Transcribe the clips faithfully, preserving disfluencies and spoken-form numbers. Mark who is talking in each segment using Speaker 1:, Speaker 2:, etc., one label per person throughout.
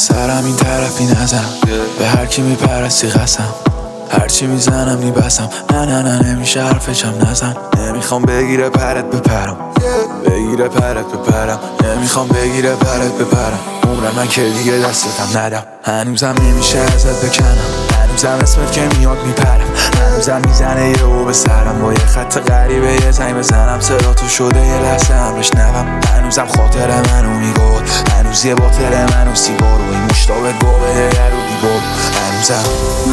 Speaker 1: سرم این طرفی نزن، به هر کی میپرستی قسم، هرچی میزنم میبسم. نه نه نه نمیشه حرفشم نزن. نمیخوام بگیره پرت بپرم، بگیره پرت بپرم. نمیخوام بگیره پرت بپرم. عمر من که دیگه دستتم ندم. هنوزم نمیشه ازت بکنم، هنوزم اسمت که میاد میپرم، هنوزم میزنه یه او به سرم. با یه خط غریبه یه زنگ بزنم، صدا تو شده یه لحظه هم بشنوم. هنوزم خاطر منو میگود، هنوز یه باطل منو سیگار و این مشتاقت با بده رو دیبار. هنوزم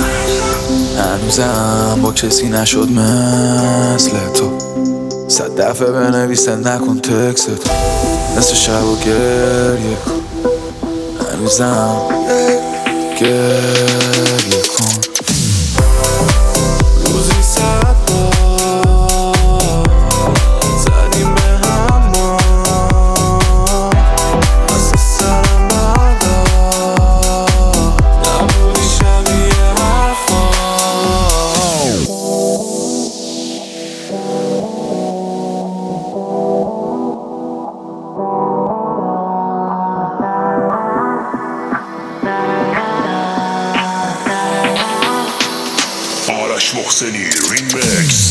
Speaker 1: هنوزم با کسی نشد مثل تو، صد دفعه بنویسه نکن تکست، مثل شب و گریه کن. هنوزم گریه کن.
Speaker 2: روزی صد بار زدیم به هم ما، از سرم بردار نبودی شبیه حرفا.
Speaker 3: آرش محسنی ریمیکس.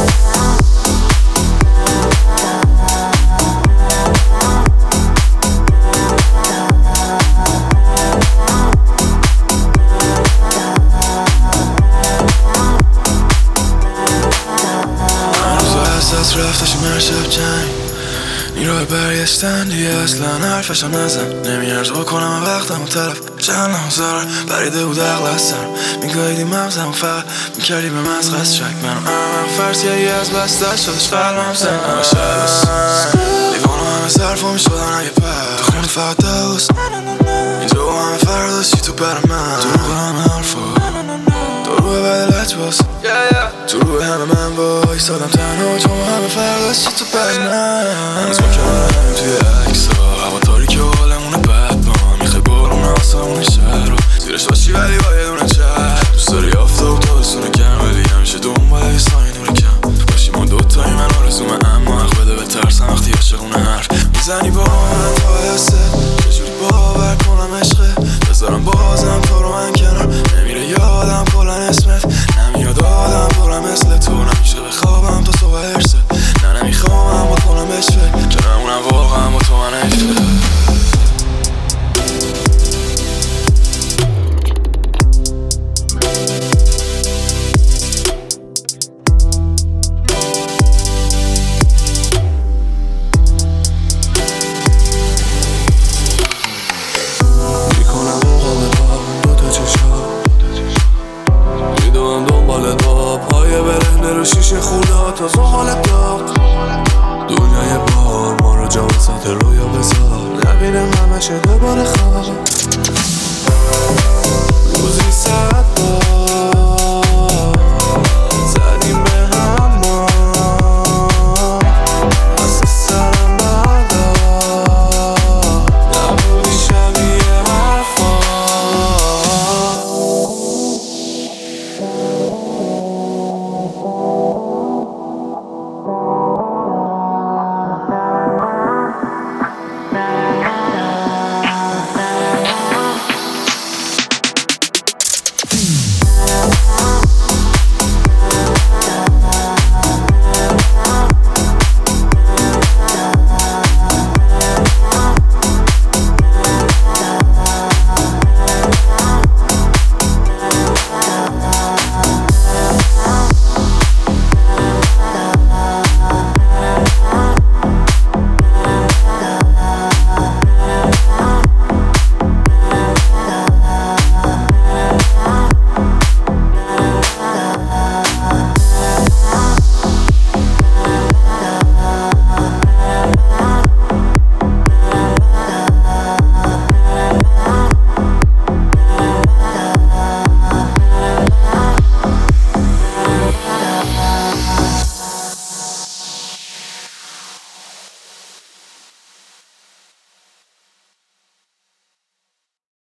Speaker 1: هنوز احساس رفتش مرشب جنگ، نیروی برگشتن دیگه اصلا حرفشم نزن. نمیارز بکنم وقتم و طرف جهنم زارم بریده بود عقل از سرم. میگاهیدی مغزم فقط میکردی به مزغز شک. منو امم فرض کردی از بسته شدش قلبم زن. همه شبست لیوانو همه صرفو میشدن اگه پر تو خونه فقط دوست. اینجا با همه فرداشی تو بر من، تو رو همه حرفا، تو رو بعد لجباس، تو رو همه من با ایستادم تنها، تو همه فرداشی تو بر من. هنوز با کنارم توی عکسا، هوا تاریکی و حالمونه بد با میخوای بارون آسمون شهر رو زیرش باشی ولی با یه دونه چهر. دوست داری آفتاب تا بسونه کم ولی همیشه دنبال یه سایه نور کم باشی. ما دوتایی من آرزومه اما حق بده به ترسم وقتی عاشقونه حرف میزنی با من تا حست. چجوری باور کنم عشقه بذارم بازم تو رو من کنار. نمیره یادم کلن اسمت، نمیاد آدم پرم مثل تو. نمیشه بخوابم تا صبح ارسه، نه نمیخوام با کنم بهش فکر، چه نمونم واقعا با تو من ایفه.
Speaker 2: شیشه خورده تا زغال داغ، دنیای بار ما رو جا وسط رویا بذار، نبینم همشه دوباره خواب. روزی سر